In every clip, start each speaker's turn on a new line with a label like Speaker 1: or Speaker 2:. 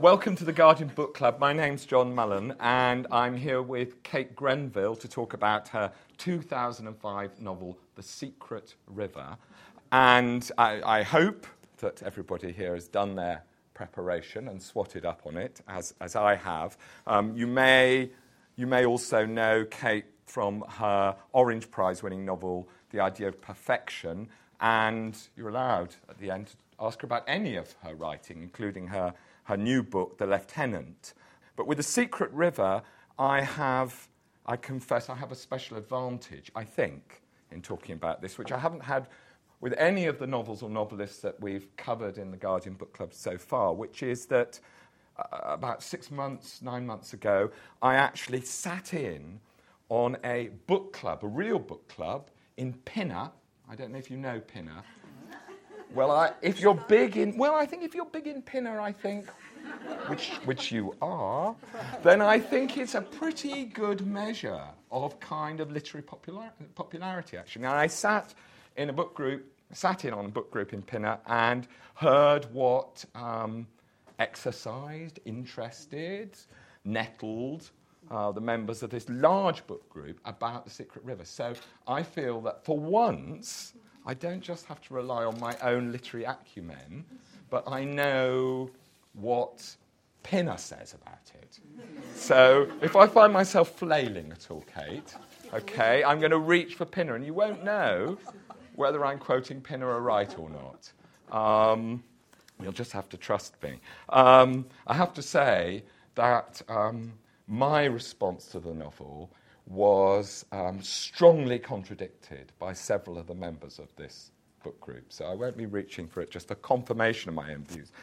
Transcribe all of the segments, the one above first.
Speaker 1: Welcome to the Guardian Book Club. My name's John Mullen, and I'm here with Kate Grenville to talk about her 2005 novel, The Secret River. And I hope that everybody here has done their preparation and swatted up on it, as I have. You may also know Kate from her Orange Prize-winning novel, The Idea of Perfection, and you're allowed at the end to ask her about any of her writing, including her new book, The Lieutenant. But with The Secret River, I confess I have a special advantage, I think, in talking about this, which I haven't had with any of the novels or novelists that we've covered in the Guardian Book Club so far, which is that about 9 months ago, I actually sat in on a book club, a real book club, in Pinner. I don't know if you know Pinner. Well, I think if you're big in Pinner, which you are, then I think it's a pretty good measure of kind of literary popularity, actually. Now, I sat in on a book group in Pinner and heard what exercised, interested, nettled the members of this large book group about The Secret River. So I feel that for once, I don't just have to rely on my own literary acumen, but I know what Pinner says about it. So if I find myself flailing at all, Kate, okay, I'm going to reach for Pinner, and you won't know whether I'm quoting Pinner right or not. You'll just have to trust me. I have to say that my response to the novel was strongly contradicted by several of the members of this book group. So I won't be reaching for it, just a confirmation of my own views.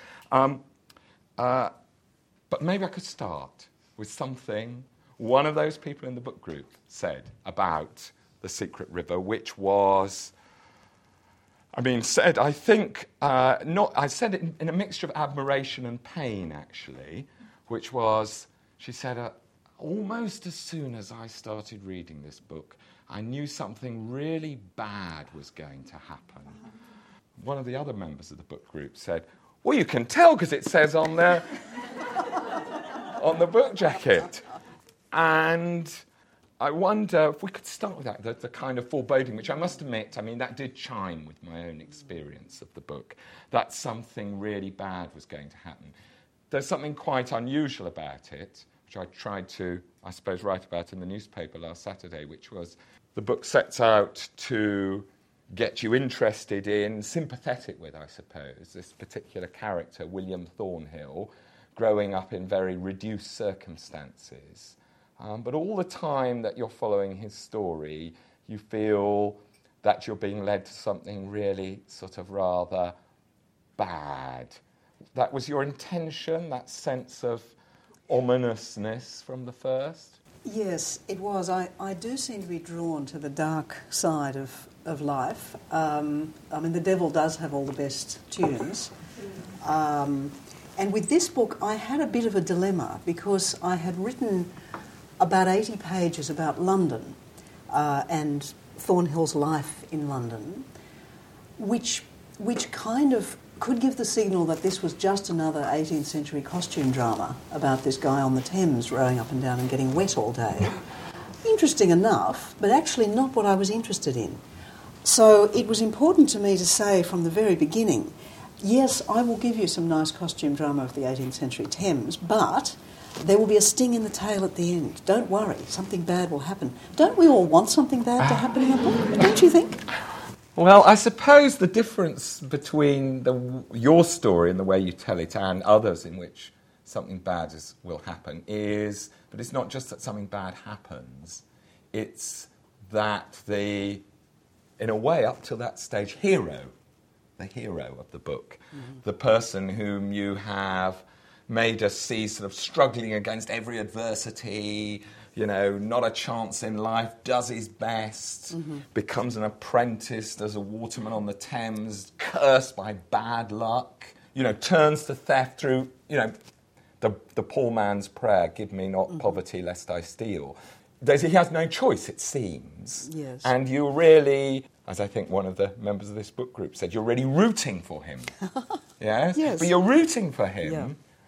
Speaker 1: But maybe I could start with something one of those people in the book group said about The Secret River, which was, I said it in a mixture of admiration and pain, actually, which was, she said, almost as soon as I started reading this book, I knew something really bad was going to happen. One of the other members of the book group said, well, you can tell because it says on there, on the book jacket. And I wonder if we could start with that, the kind of foreboding, which I must admit, that did chime with my own experience of the book, that something really bad was going to happen. There's something quite unusual about it, which I tried to, I suppose, write about in the newspaper last Saturday, which was the book sets out to get you interested in, sympathetic with, I suppose, this particular character, William Thornhill, growing up in very reduced circumstances. But all the time that you're following his story, you feel that you're being led to something really sort of rather bad. That was your intention, that sense of ominousness from the first?
Speaker 2: Yes, it was. I do seem to be drawn to the dark side of life. The devil does have all the best tunes. And with this book, I had a bit of a dilemma because I had written about 80 pages about London and Thornhill's life in London, which kind of could give the signal that this was just another 18th century costume drama about this guy on the Thames rowing up and down and getting wet all day. Interesting enough, but actually not what I was interested in. So it was important to me to say from the very beginning, yes, I will give you some nice costume drama of the 18th century Thames, but there will be a sting in the tail at the end. Don't worry, something bad will happen. Don't we all want something bad to happen in a book? Don't you think?
Speaker 1: Well, I suppose the difference between your story and the way you tell it and others in which something bad will happen is, but it's not just that something bad happens, it's that in a way, up to that stage, the hero of the book, the person whom you have made us see sort of struggling against every adversity, not a chance in life, does his best, becomes an apprentice, does a waterman on the Thames, cursed by bad luck, turns to theft through, the poor man's prayer, give me not poverty lest I steal. He has no choice, it seems.
Speaker 2: Yes.
Speaker 1: And you really, as I think one of the members of this book group said, you're really rooting for him. Yes?
Speaker 2: Yes.
Speaker 1: But you're rooting for him.
Speaker 2: Yeah.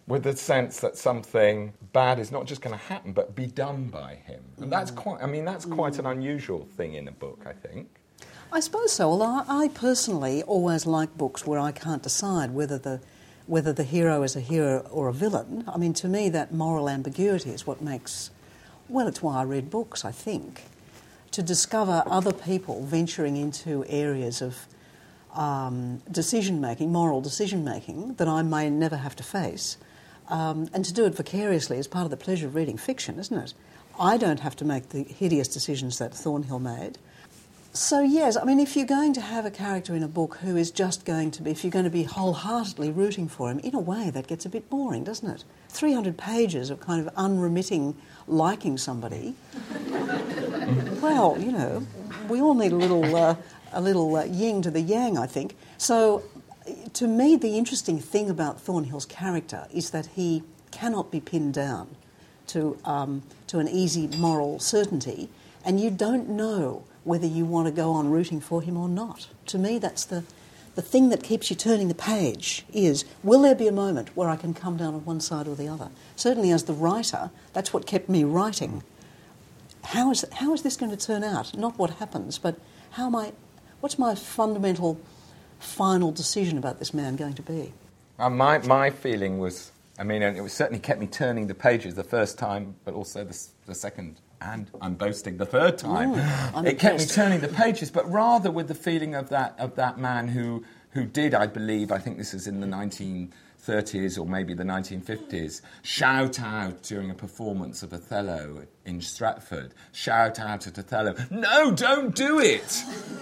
Speaker 1: with the sense that something bad is not just going to happen, but be done by him. And that's quite an unusual thing in a book, I think.
Speaker 2: I suppose so, although I personally always like books where I can't decide whether the hero is a hero or a villain. I mean, to me, that moral ambiguity is what makes... Well, it's why I read books, I think. To discover other people venturing into areas of decision-making, moral decision-making, that I may never have to face. And to do it vicariously is part of the pleasure of reading fiction, isn't it? I don't have to make the hideous decisions that Thornhill made. So, yes, I mean, if you're going to have a character in a book who is just going to be, if you're going to be wholeheartedly rooting for him, in a way that gets a bit boring, doesn't it? 300 pages of kind of unremitting liking somebody. Well, you know, we all need a little yin to the yang, I think. So, to me, the interesting thing about Thornhill's character is that he cannot be pinned down to an easy moral certainty, and you don't know whether you want to go on rooting for him or not. To me, that's the thing that keeps you turning the page is, will there be a moment where I can come down on one side or the other? Certainly as the writer, that's what kept me writing. How is this going to turn out? Not what happens, but what's my fundamental final decision about this man going to be?
Speaker 1: My feeling was, I mean, it was certainly kept me turning the pages the first time, but also the second, and I'm boasting, the third time. It kept me turning the pages, but rather with the feeling of that man who did, I believe, I think this is in the 1930s or maybe the 1950s, shout out during a performance of Othello in Stratford, shout out at Othello, "No, don't do it!"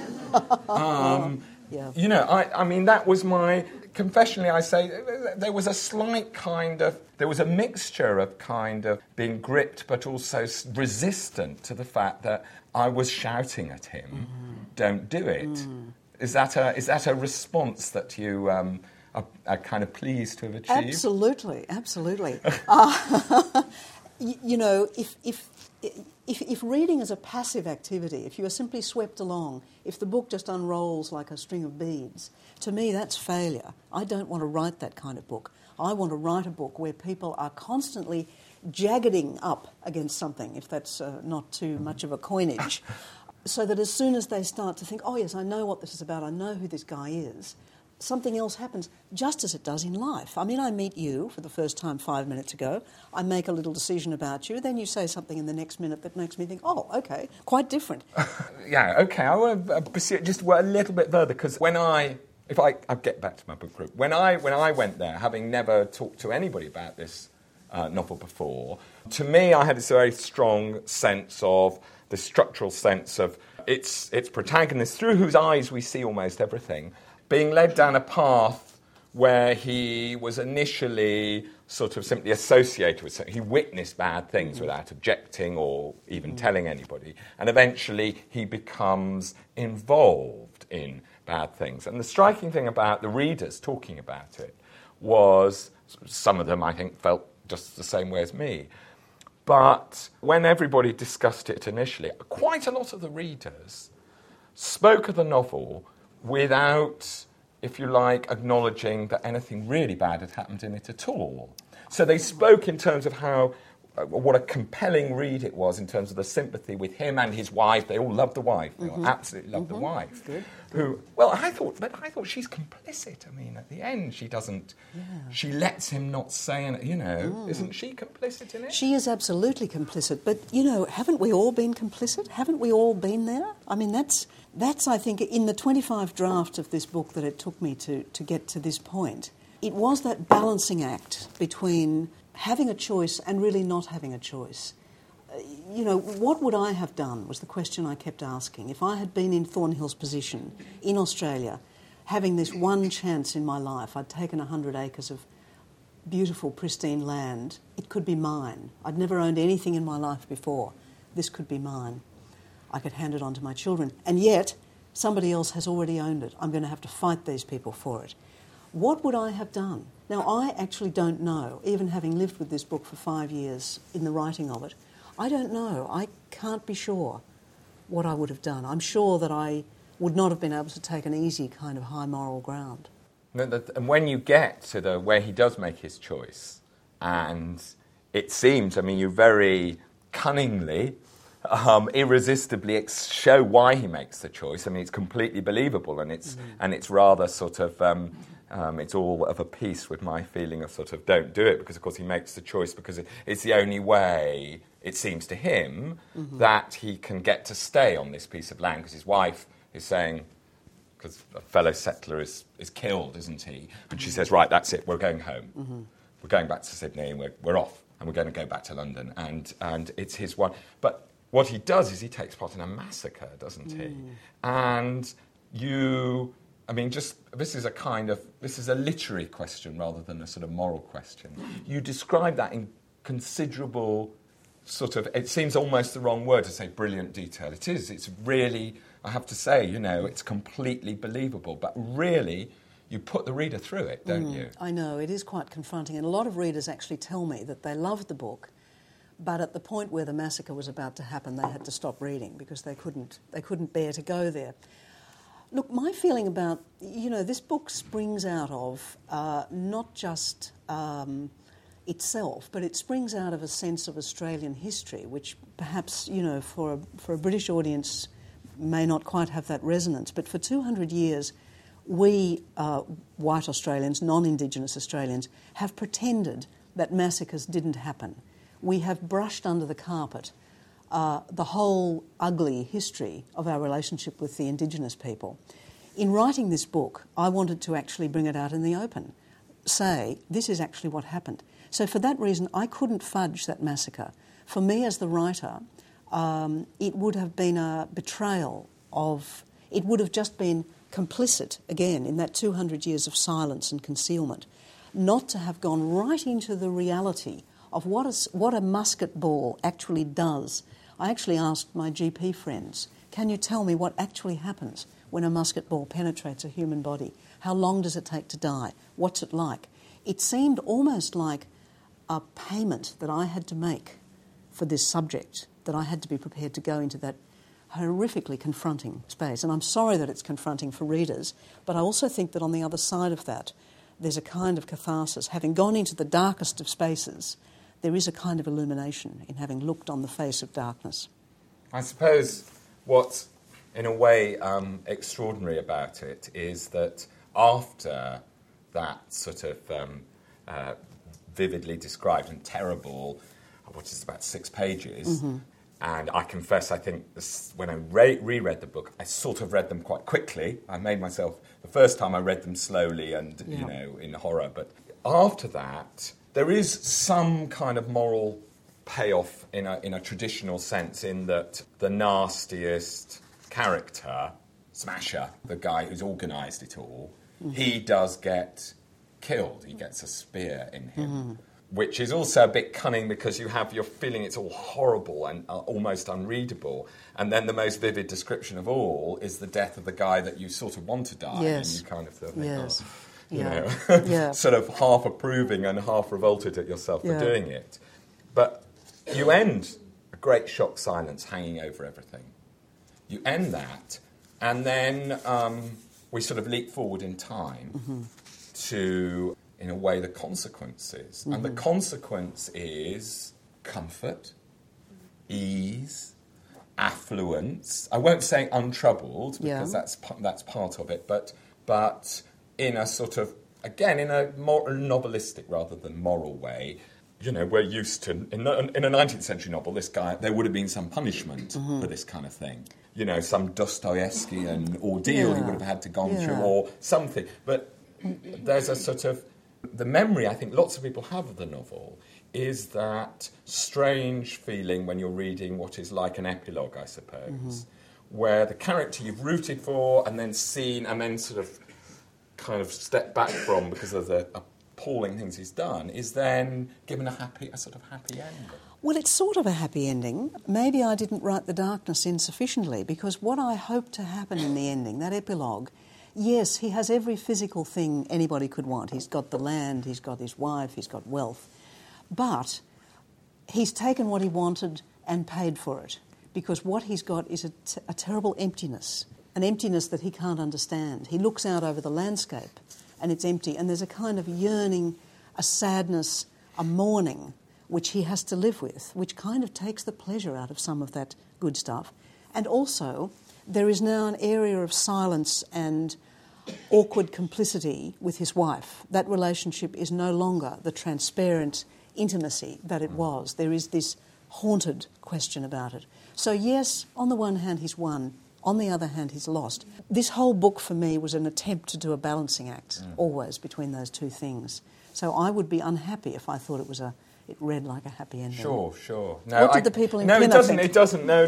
Speaker 2: Yeah.
Speaker 1: You know, I mean, that was my... Confessionally, I say, there was a slight kind of... There was a mixture of kind of being gripped but also resistant to the fact that I was shouting at him, "Don't do it." Is that a response that you are kind of pleased to have achieved?
Speaker 2: Absolutely, absolutely. You know, if reading is a passive activity, if you are simply swept along, if the book just unrolls like a string of beads, to me that's failure. I don't want to write that kind of book. I want to write a book where people are constantly jaggeding up against something, if that's not too much of a coinage, so that as soon as they start to think, oh yes, I know what this is about, I know who this guy is, something else happens, just as it does in life. I mean, I meet you for the first time 5 minutes ago, I make a little decision about you, then you say something in the next minute that makes me think, oh, OK, quite different.
Speaker 1: Yeah, OK, I want to pursue it just a little bit further, because if I get back to my book group, when I went there, having never talked to anybody about this novel before, to me I had this very strong sense of, the structural sense of its protagonist, through whose eyes we see almost everything, being led down a path where he was initially sort of simply associated with something. He witnessed bad things without objecting or even telling anybody. And eventually he becomes involved in bad things. And the striking thing about the readers talking about it was, some of them I think felt just the same way as me. But when everybody discussed it initially, quite a lot of the readers spoke of the novel without, if you like, acknowledging that anything really bad had happened in it at all. So they spoke in terms of what a compelling read it was in terms of the sympathy with him and his wife. They all loved the wife. They all absolutely loved the wife.
Speaker 2: Good.
Speaker 1: Who, well, I thought she's complicit. I mean, at the end, she doesn't... Yeah. She lets him not say, isn't she complicit in it?
Speaker 2: She is absolutely complicit. But, haven't we all been complicit? Haven't we all been there? I mean, that's I think, in the 25 drafts of this book that it took me to get to this point, it was that balancing act between having a choice and really not having a choice. What would I have done was the question I kept asking. If I had been in Thornhill's position in Australia, having this one chance in my life, I'd taken 100 acres of beautiful, pristine land. It could be mine. I'd never owned anything in my life before. This could be mine. I could hand it on to my children. And yet, somebody else has already owned it. I'm going to have to fight these people for it. What would I have done? Now, I actually don't know, even having lived with this book for 5 years in the writing of it, I don't know. I can't be sure what I would have done. I'm sure that I would not have been able to take an easy kind of high moral ground.
Speaker 1: And when you get to where he does make his choice, And it seems, I mean, you very cunningly, irresistibly show why he makes the choice. I mean, it's completely believable, and it's rather sort of, it's all of a piece with my feeling of sort of don't do it, because, of course, he makes the choice because it's the only way, it seems to him, that he can get to stay on this piece of land, because his wife is saying, because a fellow settler is killed, isn't he? And she says, right, that's it, we're going home. We're going back to Sydney, and we're off, and we're going to go back to London. And it's his one. But what he does is he takes part in a massacre, doesn't he? And I mean, this is a literary question rather than a sort of moral question. You describe that in considerable sort of, it seems almost the wrong word to say brilliant detail. It is. It's really, I have to say, it's completely believable. But really, you put the reader through it, don't you?
Speaker 2: I know, it is quite confronting. And a lot of readers actually tell me that they loved the book, but at the point where the massacre was about to happen, they had to stop reading because they couldn't bear to go there. Look, my feeling about, this book springs out of not just itself, but it springs out of a sense of Australian history, which perhaps, for a British audience may not quite have that resonance. But for 200 years, we, white Australians, non-Indigenous Australians, have pretended that massacres didn't happen. We have brushed under the carpet the whole ugly history of our relationship with the Indigenous people. In writing this book, I wanted to actually bring it out in the open, say, this is actually what happened. So for that reason, I couldn't fudge that massacre. For me as the writer, it would have been a betrayal of... It would have just been complicit, again, in that 200 years of silence and concealment, not to have gone right into the reality of what a musket ball actually does. I actually asked my GP friends, can you tell me what actually happens when a musket ball penetrates a human body? How long does it take to die? What's it like? It seemed almost like a payment that I had to make for this subject, that I had to be prepared to go into that horrifically confronting space. And I'm sorry that it's confronting for readers, but I also think that on the other side of that, there's a kind of catharsis. Having gone into the darkest of spaces, there is a kind of illumination in having looked on the face of darkness.
Speaker 1: I suppose what's, in a way, extraordinary about it is that after that sort of vividly described and terrible, what is about 6 pages, and I confess, I think when I reread the book, I sort of read them quite quickly. I made myself, the first time I read them slowly and, in horror. But after that, there is some kind of moral payoff in a traditional sense, in that the nastiest character, Smasher, the guy who's organised it all, he does get killed. He gets a spear in him. Which is also a bit cunning, because you're feeling it's all horrible and almost unreadable. And then the most vivid description of all is the death of the guy that you sort of want to die.
Speaker 2: Yes.
Speaker 1: And you kind of think, sort of half approving and half revolted at yourself for doing it. But you end a great shock silence hanging over everything. You end that, and then we sort of leap forward in time to... in a way, the consequences. And the consequence is comfort, ease, affluence. I won't say untroubled, because that's part of it, but in a sort of, again, in a more novelistic rather than moral way. We're used to, in a 19th century novel, this guy, there would have been some punishment for this kind of thing. Some Dostoevskian ordeal he would have had to go through, or something. But there's a sort of... The memory I think lots of people have of the novel is that strange feeling when you're reading what is like an epilogue, I suppose, where the character you've rooted for and then seen and then sort of kind of stepped back from because of the appalling things he's done is then given a sort of happy ending.
Speaker 2: Well, it's sort of a happy ending. Maybe I didn't write the darkness in sufficiently, because what I hoped to happen in the ending, that epilogue, yes, he has every physical thing anybody could want. He's got the land, he's got his wife, he's got wealth. But he's taken what he wanted and paid for it, because what he's got is a terrible emptiness, an emptiness that he can't understand. He looks out over the landscape and it's empty, and there's a kind of yearning, a sadness, a mourning which he has to live with, which kind of takes the pleasure out of some of that good stuff. And also, there is now an area of silence and awkward complicity with his wife. That relationship is no longer the transparent intimacy that it was. There is this haunted question about it. So yes, on the one hand he's won, on the other hand he's lost. This whole book for me was an attempt to do a balancing act, always, between those two things. So I would be unhappy if I thought it read like a happy ending.
Speaker 1: Sure. No,
Speaker 2: What did the people in
Speaker 1: No,
Speaker 2: Pinner think?
Speaker 1: it doesn't. No.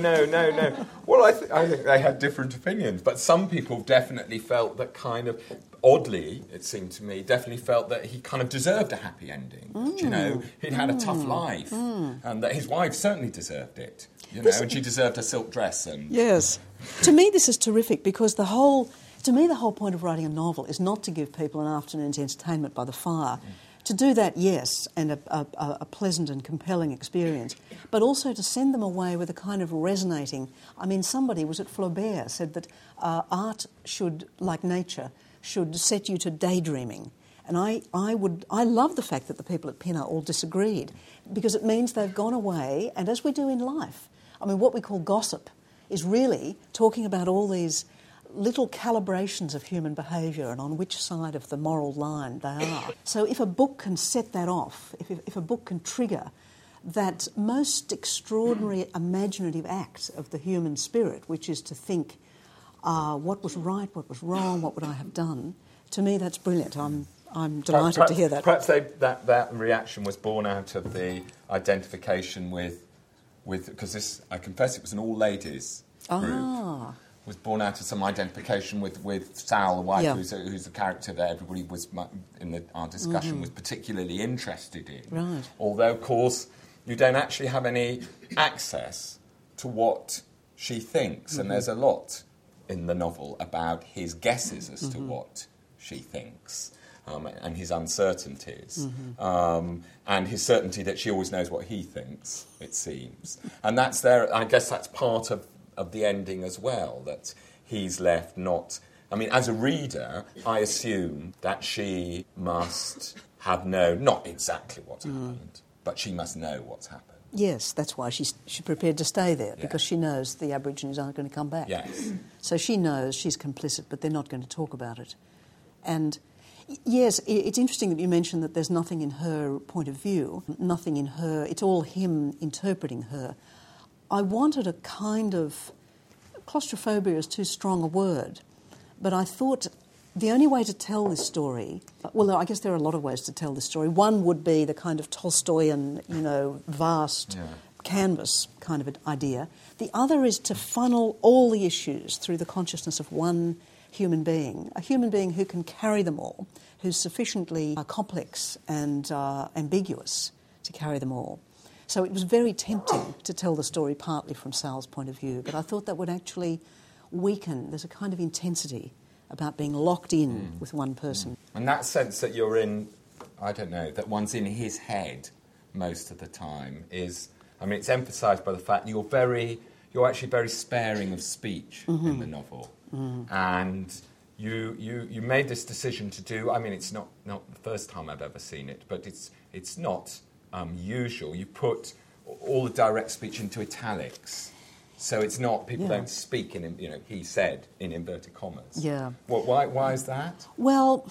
Speaker 1: Well, I think they had different opinions, but some people definitely felt that kind of, oddly, it seemed to me, definitely felt that he kind of deserved a happy ending. You know, he'd had a tough life, and that his wife certainly deserved it. You know, and she deserved a silk dress. And
Speaker 2: Yes. To me, this is terrific because the whole point of writing a novel is not to give people an afternoon's entertainment by the fire. To do that, yes, and a pleasant and compelling experience, but also to send them away with a kind of resonating... I mean, somebody, was it Flaubert, said that art should, like nature, should set you to daydreaming. And I love the fact that the people at Pinner all disagreed, because it means they've gone away, and as we do in life, I mean, what we call gossip is really talking about all these little calibrations of human behaviour and on which side of the moral line they are. So if a book can set that off, if a book can trigger that most extraordinary imaginative act of the human spirit, which is to think what was right, what was wrong, what would I have done, to me that's brilliant. I'm delighted to hear that.
Speaker 1: Perhaps that reaction was born out of the identification with because this, I confess, it was an all-ladies group. Was born out of some identification with Sal, the wife, who's the character that everybody was in our discussion was particularly interested in.
Speaker 2: Right.
Speaker 1: Although, of course, you don't actually have any access to what she thinks, and there's a lot in the novel about his guesses as to what she thinks. And his uncertainties, and his certainty that she always knows what he thinks, it seems. And that's there. I guess that's part of the ending as well, that he's left not... I mean, as a reader, I assume that she must have known, not exactly what happened, but she must know what's happened.
Speaker 2: Yes, that's why she's prepared to stay there, because she knows the Aborigines aren't going to come back.
Speaker 1: Yes.
Speaker 2: So she knows she's complicit, but they're not going to talk about it. And... yes, it's interesting that you mentioned that there's nothing in her point of view, nothing in her, it's all him interpreting her. I wanted a kind of, claustrophobia is too strong a word, but I thought the only way to tell this story, well, I guess there are a lot of ways to tell this story. One would be the kind of Tolstoyan, vast canvas kind of an idea. The other is to funnel all the issues through the consciousness of one human being, a human being who can carry them all, who's sufficiently complex and ambiguous to carry them all. So it was very tempting to tell the story partly from Sal's point of view, but I thought that would actually weaken. There's a kind of intensity about being locked in with one person.
Speaker 1: And that sense that you're in, I don't know, that one's in his head most of the time is, I mean, it's emphasised by the fact you're actually very sparing of speech in the novel. And you made this decision to do, I mean, it's not the first time I've ever seen it, but it's not usual. You put all the direct speech into italics. So it's not, people don't speak in, he said, in inverted commas.
Speaker 2: Yeah.
Speaker 1: Why is that?
Speaker 2: Well,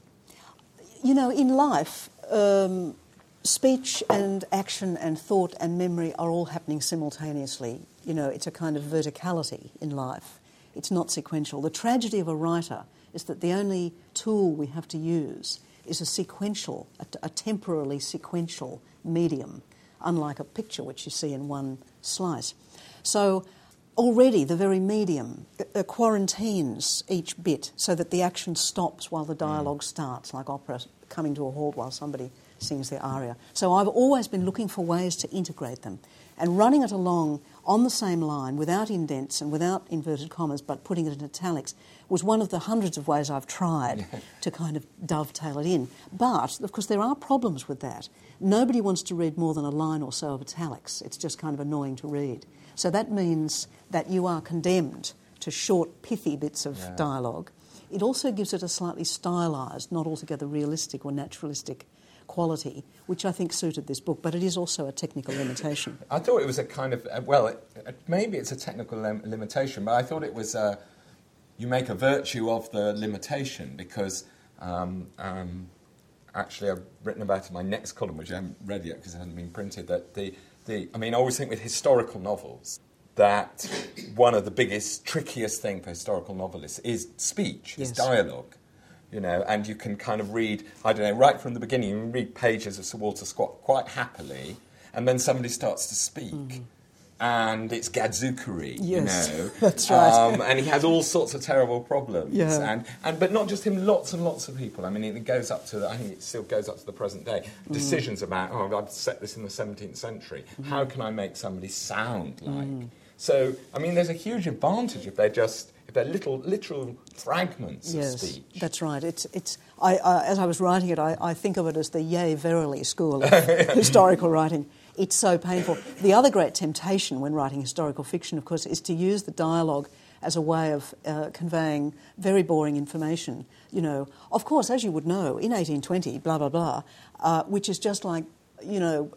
Speaker 2: in life, speech and action and thought and memory are all happening simultaneously. It's a kind of verticality in life. It's not sequential. The tragedy of a writer is that the only tool we have to use is a temporarily sequential medium, unlike a picture which you see in one slice. So already the very medium quarantines each bit so that the action stops while the dialogue starts, like opera coming to a halt while somebody sings their aria. So I've always been looking for ways to integrate them. And running it along on the same line, without indents and without inverted commas, but putting it in italics, was one of the hundreds of ways I've tried to kind of dovetail it in. But, of course, there are problems with that. Nobody wants to read more than a line or so of italics. It's just kind of annoying to read. So that means that you are condemned to short, pithy bits of dialogue. It also gives it a slightly stylised, not altogether realistic or naturalistic quality, which I think suited this book, but it is also a technical limitation.
Speaker 1: I thought it was a kind of, maybe it's a technical limitation, but I thought it was, you make a virtue of the limitation because actually I've written about it in my next column, which I haven't read yet because it hasn't been printed, that I always think with historical novels that one of the biggest, trickiest thing for historical novelists is speech, is dialogue. You know, and you can kind of read, I don't know, right from the beginning, you can read pages of Sir Walter Scott quite happily, and then somebody starts to speak, and it's gadzookery, you know.
Speaker 2: That's right.
Speaker 1: And he has all sorts of terrible problems. Yeah. But not just him, lots and lots of people. I mean, it goes up to, I think it still goes up to the present day. Decisions about, I've set this in the 17th century. How can I make somebody sound like? So, I mean, there's a huge advantage if they're little literal fragments of speech.
Speaker 2: That's right. As I was writing it, I think of it as the yea verily school of historical writing. It's so painful. The other great temptation when writing historical fiction, of course, is to use the dialogue as a way of conveying very boring information. You know, of course, as you would know, in 1820, blah, blah, blah, which is just like, you know,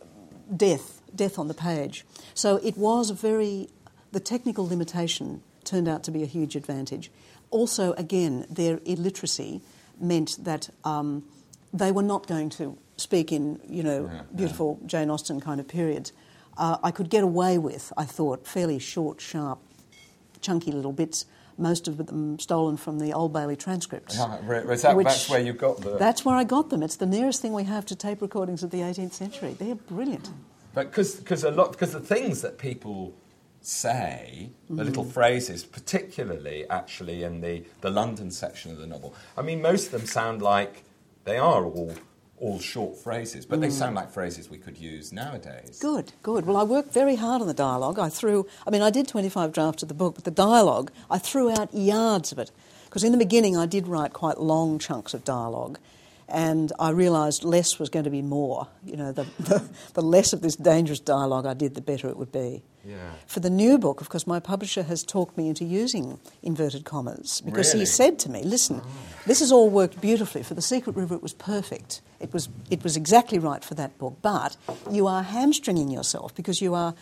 Speaker 2: death on the page. So it was the technical limitation turned out to be a huge advantage. Also, again, their illiteracy meant that they were not going to speak in, you know, beautiful Jane Austen kind of periods. I could get away with, I thought, fairly short, sharp, chunky little bits, most of them stolen from the Old Bailey transcripts.
Speaker 1: That's where you got them?
Speaker 2: That's where I got them. It's the nearest thing we have to tape recordings of the 18th century. They're brilliant.
Speaker 1: But because the things that people say, the little phrases, particularly actually in the London section of the novel, I mean, most of them sound like they are all short phrases, but they sound like phrases we could use nowadays.
Speaker 2: Good. Well, I worked very hard on the dialogue. I did 25 drafts of the book, but the dialogue, I threw out yards of it. Because in the beginning I did write quite long chunks of dialogue, and I realised less was going to be more. You know, the less of this dangerous dialogue I did, the better it would be.
Speaker 1: Yeah.
Speaker 2: For the new book, of course, my publisher has talked me into using inverted commas because he said to me, listen, this has all worked beautifully. For The Secret River it was perfect. It was exactly right for that book, but you are hamstringing yourself because you are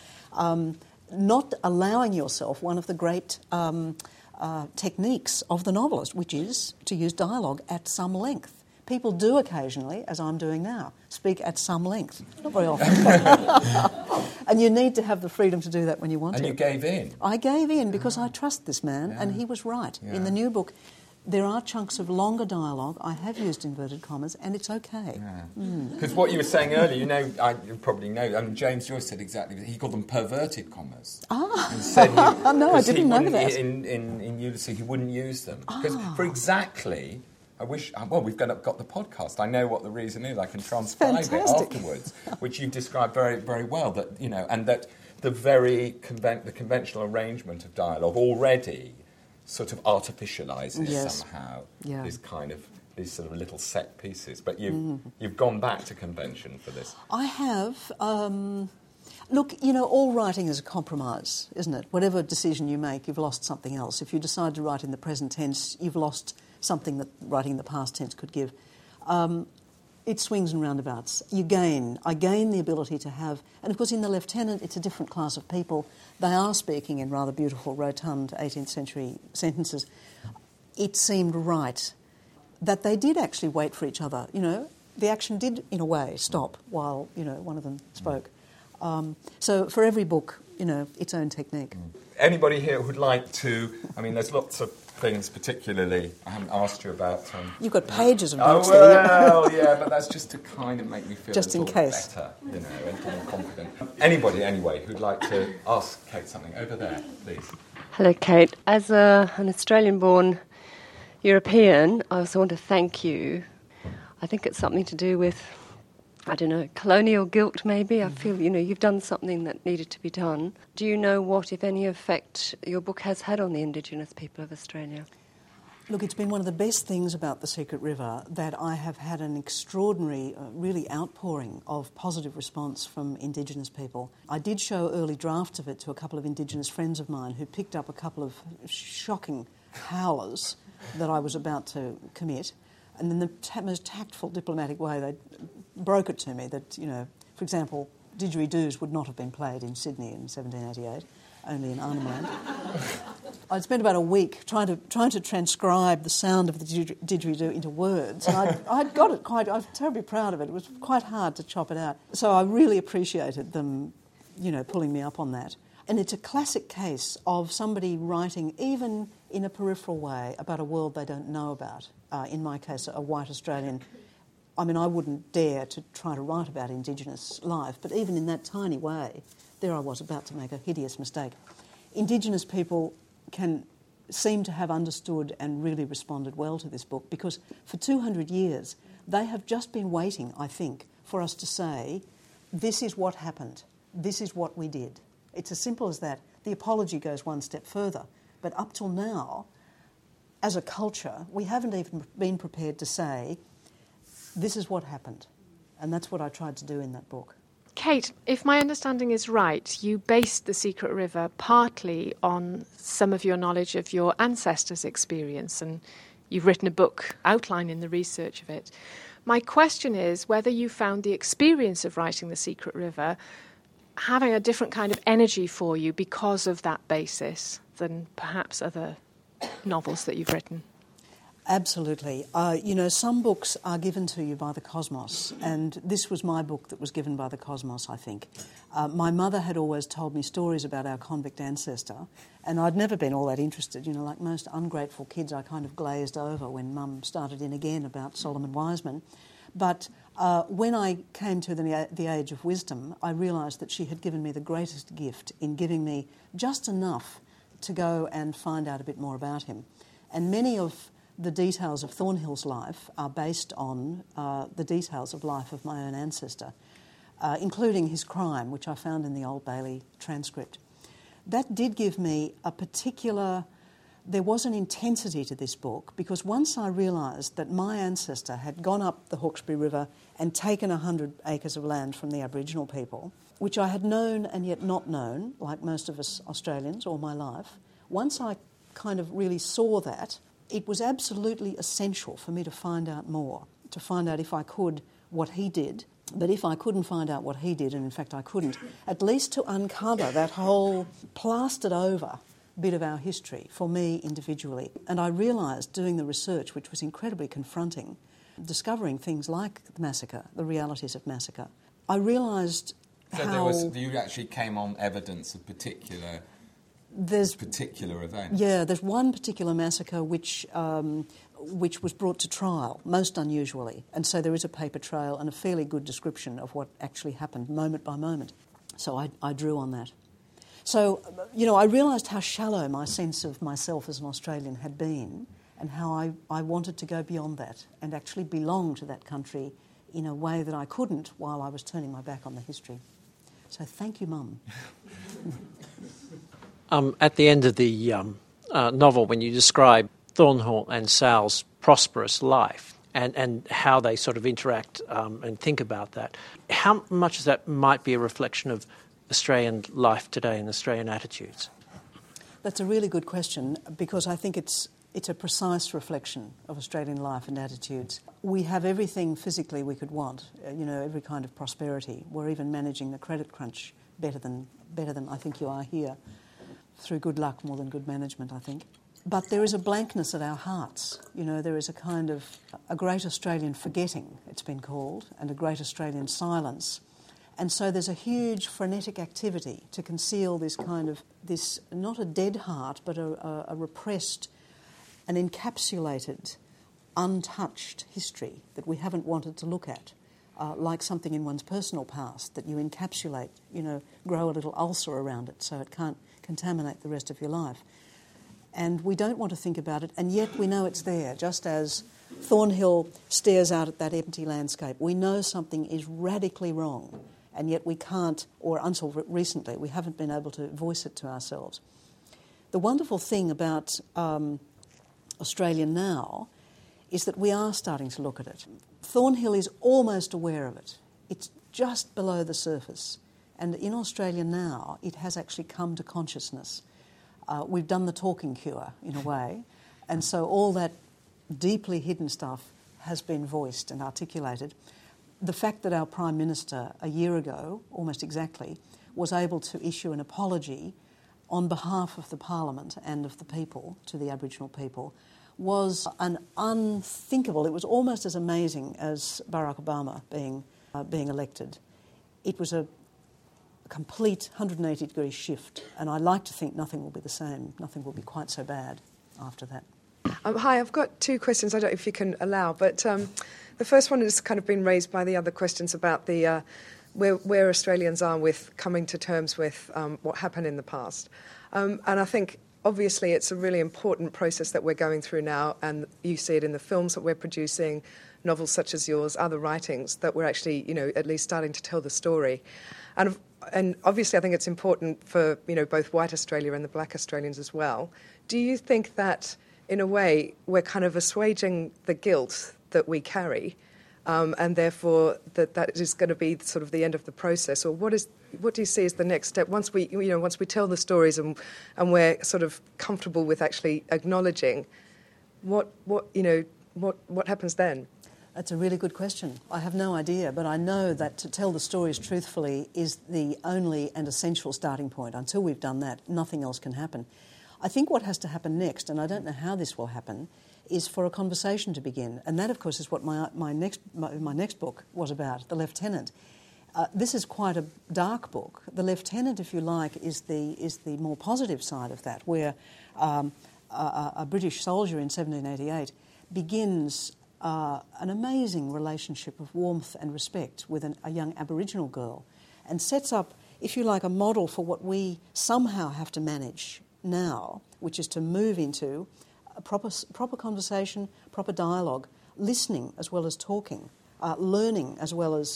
Speaker 2: not allowing yourself one of the great techniques of the novelist, which is to use dialogue at some length. People do occasionally, as I'm doing now, speak at some length. Not very often. And you need to have the freedom to do that when you want to.
Speaker 1: And you gave in.
Speaker 2: I gave in because I trust this man, and he was right. Yeah. In the new book, there are chunks of longer dialogue. I have used inverted commas, and it's okay.
Speaker 1: Because what you were saying earlier, you know, you probably know, I mean, James Joyce said exactly, he called them perverted commas.
Speaker 2: And
Speaker 1: said
Speaker 2: no, I didn't know that.
Speaker 1: In Ulysses, he wouldn't use them. Because for exactly... we've got the podcast. I know what the reason is. I can transcribe it afterwards, which you described very, very well. That, you know, and that the conventional arrangement of dialogue already sort of artificialises somehow these sort of little set pieces. But you've gone back to convention for this.
Speaker 2: I have. Look, you know, all writing is a compromise, isn't it? Whatever decision you make, you've lost something else. If you decide to write in the present tense, you've lost something that writing in the past tense could give. It swings and roundabouts. I gain the ability to have... And of course in The Lieutenant it's a different class of people. They are speaking in rather beautiful, rotund 18th century sentences. It seemed right that they did actually wait for each other. You know, the action did, in a way, stop while, you know, one of them spoke. So for every book, you know, its own technique.
Speaker 1: Anybody here who'd like to... I mean, there's lots of things, particularly, I haven't asked you about...
Speaker 2: You've got pages of notes
Speaker 1: there. Well, yeah, but that's just to kind of make me feel
Speaker 2: just
Speaker 1: a
Speaker 2: in
Speaker 1: little
Speaker 2: case.
Speaker 1: Better, you know, a little more confident. Anybody, anyway, who'd like to ask Kate something? Over there, please.
Speaker 3: Hello, Kate. As an Australian-born European, I also want to thank you. I think it's something to do with, I don't know, colonial guilt maybe. I feel, you know, you've done something that needed to be done. Do you know what, if any, effect your book has had on the Indigenous people of Australia?
Speaker 2: Look, it's been one of the best things about The Secret River that I have had an extraordinary, really outpouring of positive response from Indigenous people. I did show early drafts of it to a couple of Indigenous friends of mine who picked up a couple of shocking howlers that I was about to commit. And in the most tactful, diplomatic way, they broke it to me that, for example, didgeridoos would not have been played in Sydney in 1788, only in Arnhem Land. I'd spent about a week trying to transcribe the sound of the didgeridoo into words, and I'd got it I was terribly proud of it. It was quite hard to chop it out. So I really appreciated them, pulling me up on that. And it's a classic case of somebody writing, even in a peripheral way, about a world they don't know about. In my case, a white Australian. I mean, I wouldn't dare to try to write about Indigenous life, but even in that tiny way, there I was about to make a hideous mistake. Indigenous people can seem to have understood and really responded well to this book, because for 200 years they have just been waiting, I think, for us to say, this is what happened, this is what we did. It's as simple as that. The apology goes one step further, but up till now, as a culture, we haven't even been prepared to say, this is what happened. And that's what I tried to do in that book.
Speaker 4: Kate, if my understanding is right, you based The Secret River partly on some of your knowledge of your ancestors' experience, and you've written a book outlining the research of it. My question is whether you found the experience of writing The Secret River having a different kind of energy for you because of that basis than perhaps other novels that you've written.
Speaker 2: Absolutely. Some books are given to you by the cosmos, and this was my book that was given by the cosmos, I think. My mother had always told me stories about our convict ancestor, and I'd never been all that interested. Like most ungrateful kids, I kind of glazed over when Mum started in again about Solomon Wiseman. But when I came to the age of wisdom, I realised that she had given me the greatest gift in giving me just enough to go and find out a bit more about him. And many of the details of Thornhill's life are based on the details of life of my own ancestor, including his crime, which I found in the Old Bailey transcript. That did give me there was an intensity to this book, because once I realised that my ancestor had gone up the Hawkesbury River and taken 100 acres of land from the Aboriginal people, which I had known and yet not known, like most of us Australians, all my life, once I kind of really saw that, it was absolutely essential for me to find out more, to find out, if I could, what he did. But if I couldn't find out what he did, and in fact I couldn't, at least to uncover that whole plastered over bit of our history for me individually. And I realised doing the research, which was incredibly confronting, discovering things like the massacre, the realities of massacre, I realised
Speaker 1: you actually came on evidence of particular events.
Speaker 2: Yeah, there's one particular massacre which was brought to trial, most unusually. And so there is a paper trail and a fairly good description of what actually happened moment by moment. So I drew on that. So, I realised how shallow my sense of myself as an Australian had been, and how I wanted to go beyond that and actually belong to that country in a way that I couldn't while I was turning my back on the history. So thank you, Mum.
Speaker 5: At the end of the novel, when you describe Thornhill and Sal's prosperous life and how they sort of interact and think about that, how much of that might be a reflection of Australian life today and Australian attitudes?
Speaker 2: That's a really good question, because I think it's a precise reflection of Australian life and attitudes. We have everything physically we could want, every kind of prosperity. We're even managing the credit crunch better than I think you are here, through good luck more than good management, I think. But there is a blankness at our hearts. There is a great Australian forgetting, it's been called, and a great Australian silence. And so there's a huge frenetic activity to conceal this not a dead heart, but a repressed, an encapsulated, untouched history that we haven't wanted to look at, like something in one's personal past that you encapsulate, grow a little ulcer around it so it can't contaminate the rest of your life. And we don't want to think about it, and yet we know it's there, just as Thornhill stares out at that empty landscape. We know something is radically wrong, and yet we can't, or until recently, we haven't been able to voice it to ourselves. The wonderful thing about Australia now is that we are starting to look at it. Thornhill is almost aware of it. It's just below the surface. And in Australia now, it has actually come to consciousness. We've done the talking cure, in a way, and so all that deeply hidden stuff has been voiced and articulated. the fact that our Prime Minister a year ago, almost exactly, was able to issue an apology on behalf of the Parliament and of the people, to the Aboriginal people, was an unthinkable, it was almost as amazing as Barack Obama being elected. It was a complete 180-degree shift, and I like to think nothing will be the same, nothing will be quite so bad after that.
Speaker 6: Hi, I've got two questions, I don't know if you can allow, but the first one has kind of been raised by the other questions about the where Australians are with coming to terms with what happened in the past. And I think, obviously, it's a really important process that we're going through now, and you see it in the films that we're producing, novels such as yours, other writings, that we're actually, at least starting to tell the story. And obviously, I think it's important for, both white Australia and the black Australians as well. Do you think that, in a way, we're kind of assuaging the guilt that we carry, and therefore that is going to be sort of the end of the process? Or what do you see as the next step once we tell the stories and we're sort of comfortable with actually acknowledging what happens then?
Speaker 2: That's a really good question. I have no idea, but I know that to tell the stories truthfully is the only and essential starting point. Until we've done that, nothing else can happen. I think what has to happen next, and I don't know how this will happen, is for a conversation to begin. And that, of course, is what my next book was about, The Lieutenant. This is quite a dark book. The Lieutenant, if you like, is the more positive side of that, where a British soldier in 1788 begins an amazing relationship of warmth and respect with a young Aboriginal girl, and sets up, if you like, a model for what we somehow have to manage now, which is to move into a proper conversation, proper dialogue, listening as well as talking, learning as well as,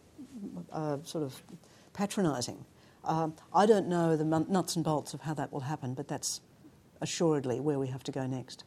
Speaker 2: sort of patronising. I don't know the nuts and bolts of how that will happen, but that's assuredly where we have to go next.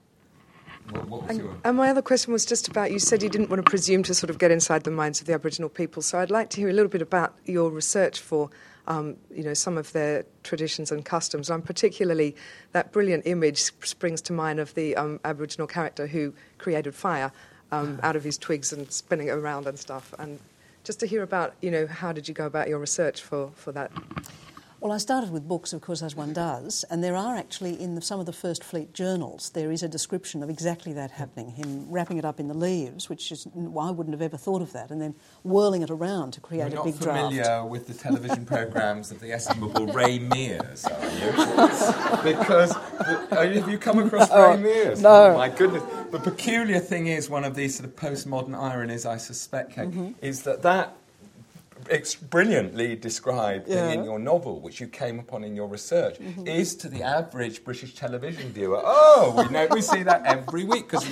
Speaker 6: And my other question was just about, you said you didn't want to presume to sort of get inside the minds of the Aboriginal people, so I'd like to hear a little bit about your research for some of their traditions and customs. And particularly, that brilliant image springs to mind of the Aboriginal character who created fire out of his twigs and spinning it around and stuff. And just to hear about, how did you go about your research for that?
Speaker 2: Well, I started with books, of course, as one does, and there are actually, in some of the First Fleet journals, there is a description of exactly that happening, him wrapping it up in the leaves, which is, I wouldn't have ever thought of that, and then whirling it around to create a big draft.
Speaker 1: You're not familiar with the television programmes of the estimable Ray Mears, are you? Because, have you come across Ray Mears?
Speaker 2: No.
Speaker 1: Oh, my goodness. The peculiar thing is, one of these sort of postmodern ironies, I suspect, Kate, is that it's brilliantly described thing in your novel, which you came upon in your research, is to the average British television viewer. Oh, we see that every week because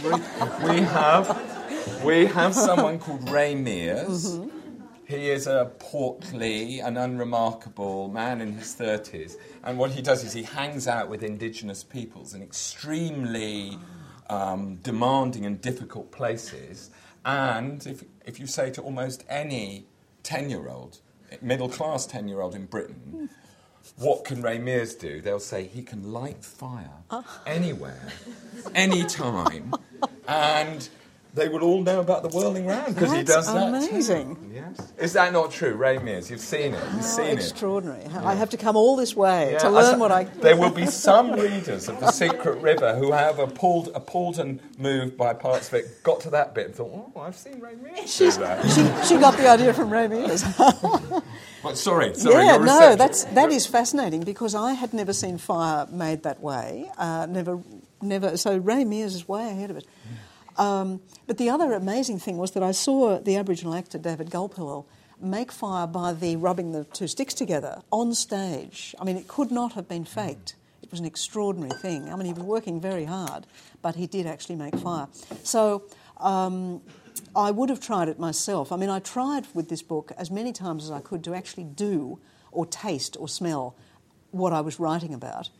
Speaker 1: we have someone called Ray Mears. He is a portly and unremarkable man in his 30s, and what he does is he hangs out with indigenous peoples in extremely demanding and difficult places. And if you say to almost any 10-year-old, middle-class 10-year-old in Britain, what can Ray Mears do? They'll say he can light fire anywhere, anytime, and they will all know about the whirling round because he does that.
Speaker 2: That's amazing.
Speaker 1: Yes. Is that not true, Ray Mears? You've seen it. You've seen
Speaker 2: extraordinary.
Speaker 1: it.
Speaker 2: I have to come all this way to learn what I...
Speaker 1: There will be some readers of The Secret River who have appalled and moved by parts of it, got to that bit and thought, I've seen Ray Mears do that.
Speaker 2: She got the idea from Ray Mears.
Speaker 1: Well, sorry.
Speaker 2: Yeah, no, that is fascinating because I had never seen fire made that way. Never. So Ray Mears is way ahead of it. But the other amazing thing was that I saw the Aboriginal actor David Gulpilil make fire by rubbing the two sticks together on stage. I mean, it could not have been faked. It was an extraordinary thing. I mean, he was working very hard, but he did actually make fire. So I would have tried it myself. I mean, I tried with this book as many times as I could to actually do or taste or smell what I was writing about.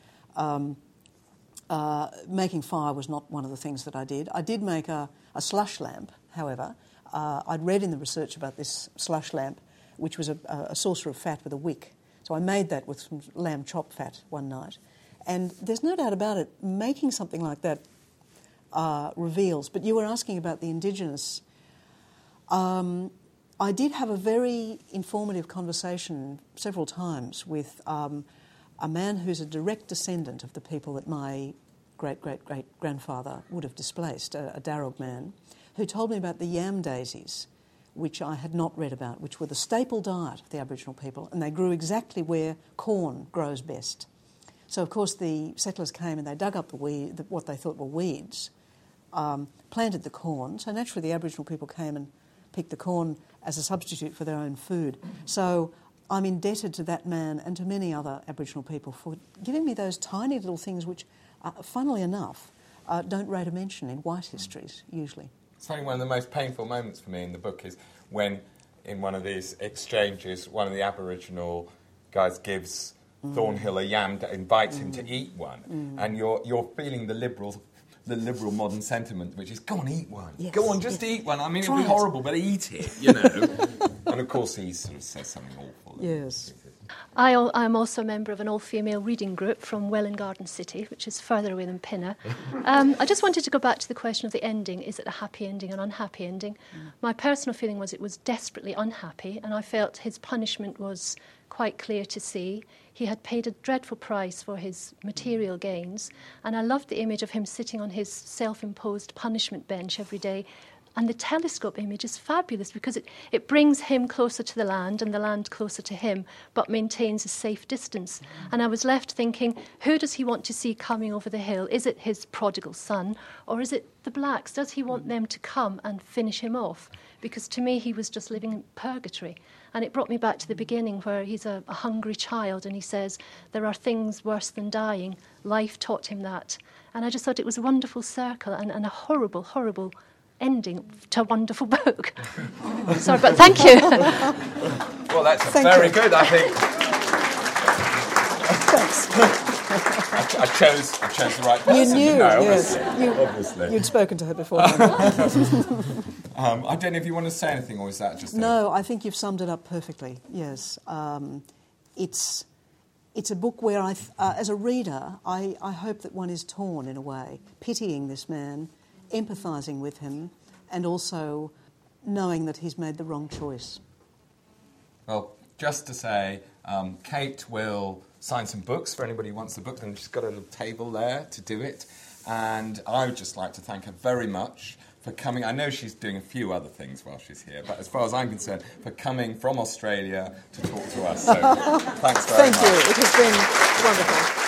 Speaker 2: Making fire was not one of the things that I did. I did make a slush lamp, however. I'd read in the research about this slush lamp, which was a saucer of fat with a wick. So I made that with some lamb chop fat one night. And there's no doubt about it, making something like that reveals. But you were asking about the Indigenous. I did have a very informative conversation several times with a man who's a direct descendant of the people that my great-great-great-grandfather would have displaced, a Darug man, who told me about the yam daisies, which I had not read about, which were the staple diet of the Aboriginal people, and they grew exactly where corn grows best. So, of course, the settlers came and they dug up what they thought were weeds, planted the corn. So naturally the Aboriginal people came and picked the corn as a substitute for their own food. So I'm indebted to that man and to many other Aboriginal people for giving me those tiny little things which, funnily enough, don't rate a mention in white histories, usually.
Speaker 1: It's funny, one of the most painful moments for me in the book is when, in one of these exchanges, one of the Aboriginal guys gives Thornhill a yam, invites him to eat one, and you're feeling the liberal modern sentiment, which is, go on, eat one.
Speaker 2: Yes.
Speaker 1: Go on, just eat one. I mean,
Speaker 2: Try
Speaker 1: it'll be horrible, but eat it, you know. And, of course, he sort of says something awful.
Speaker 2: Yes.
Speaker 7: I'm also a member of an all-female reading group from Welwyn Garden City, which is further away than Pinner. I just wanted to go back to the question of the ending. Is it a happy ending, an unhappy ending? My personal feeling was it was desperately unhappy, and I felt his punishment was quite clear to see. He had paid a dreadful price for his material gains, and I loved the image of him sitting on his self-imposed punishment bench every day. And the telescope image is fabulous because it brings him closer to the land and the land closer to him, but maintains a safe distance. And I was left thinking, who does he want to see coming over the hill? Is it his prodigal son, or is it the blacks? Does he want them to come and finish him off? Because to me, he was just living in purgatory. And it brought me back to the beginning where he's a hungry child and he says, there are things worse than dying. Life taught him that. And I just thought it was a wonderful circle and a horrible, horrible ending to a wonderful book. Sorry, but thank you.
Speaker 1: Well, that's very good, I think.
Speaker 2: Thanks.
Speaker 1: I chose the right person.
Speaker 2: You knew, yes.
Speaker 1: Obviously.
Speaker 2: You'd spoken to her before.
Speaker 1: I don't know if you want to say anything, or is that just...
Speaker 2: No, I think you've summed it up perfectly, yes. It's a book where, as a reader, I hope that one is torn in a way, pitying this man, empathising with him, and also knowing that he's made the wrong choice.
Speaker 1: Well, just to say, Kate will sign some books for anybody who wants the book, and she's got a little table there to do it. And I would just like to thank her very much for coming. I know she's doing a few other things while she's here, but as far as I'm concerned, for coming from Australia to talk to us. So thanks very much.
Speaker 6: Thank you. It has been wonderful.